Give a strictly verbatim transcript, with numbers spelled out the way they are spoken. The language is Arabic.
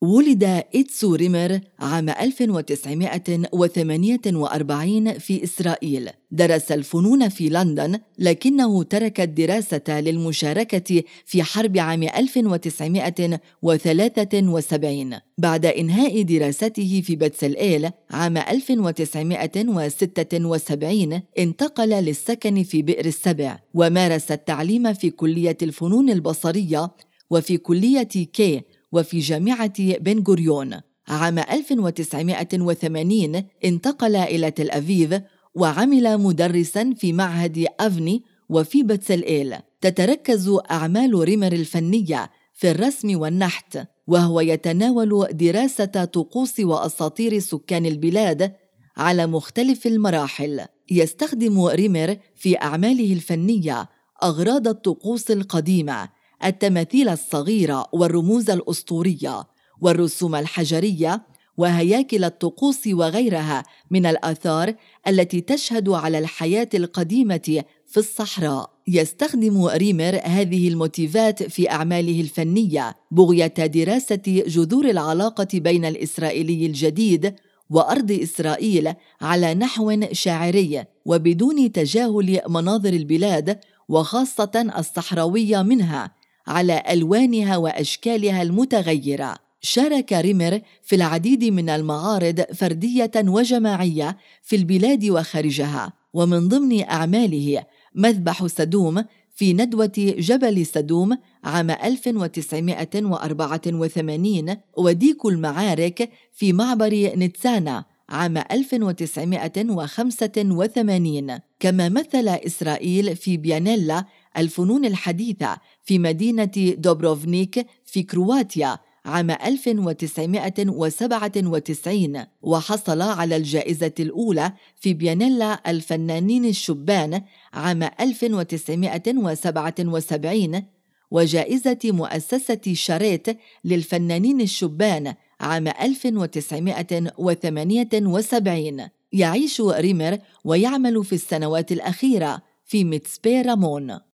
ولد إتسو ريمر عام ألف وتسعمائة وثمانية وأربعين في إسرائيل. درس الفنون في لندن، لكنه ترك الدراسة للمشاركة في حرب عام ألف وتسعمائة وثلاثة وسبعين. بعد إنهاء دراسته في بتسلئيل عام ألف وتسعمائة وستة وسبعين، انتقل للسكن في بئر السبع، ومارس التعليم في كلية الفنون البصرية وفي كلية كي وفي جامعة بن غوريون. عام ألف وتسعمائة وثمانين انتقل إلى تل أبيب وعمل مدرساً في معهد أفني وفي بتسلئيل. تتركز أعمال ريمر الفنية في الرسم والنحت، وهو يتناول دراسة طقوس وأساطير سكان البلاد على مختلف المراحل. يستخدم ريمر في أعماله الفنية أغراض الطقوس القديمة، التماثيل الصغيرة والرموز الأسطورية والرسوم الحجرية وهياكل الطقوس وغيرها من الآثار التي تشهد على الحياة القديمة في الصحراء. يستخدم ريمر هذه الموتيفات في أعماله الفنية بغية دراسة جذور العلاقة بين الإسرائيلي الجديد وأرض إسرائيل على نحو شاعري، وبدون تجاهل مناظر البلاد وخاصة الصحراوية منها على ألوانها وأشكالها المتغيرة. شارك ريمر في العديد من المعارض فردية وجماعية في البلاد وخارجها، ومن ضمن أعماله مذبح سدوم في ندوة جبل سدوم عام ألف وتسعمائة وأربعة وثمانين، وديك المعارك في معبر نتسانا عام ألف وتسعمائة وخمسة وثمانين. كما مثل إسرائيل في بيانيلا الفنون الحديثة في مدينة دوبروفنيك في كرواتيا عام ألف وتسعمائة وسبعة وتسعين، وحصل على الجائزة الأولى في بيانيلا الفنانين الشبان عام ألف وتسعمائة وسبعة وسبعين، وجائزة مؤسسة شاريت للفنانين الشبان عام ألف وتسعمائة وثمانية وسبعين. يعيش ريمر ويعمل في السنوات الأخيرة في ميتسبي رامون.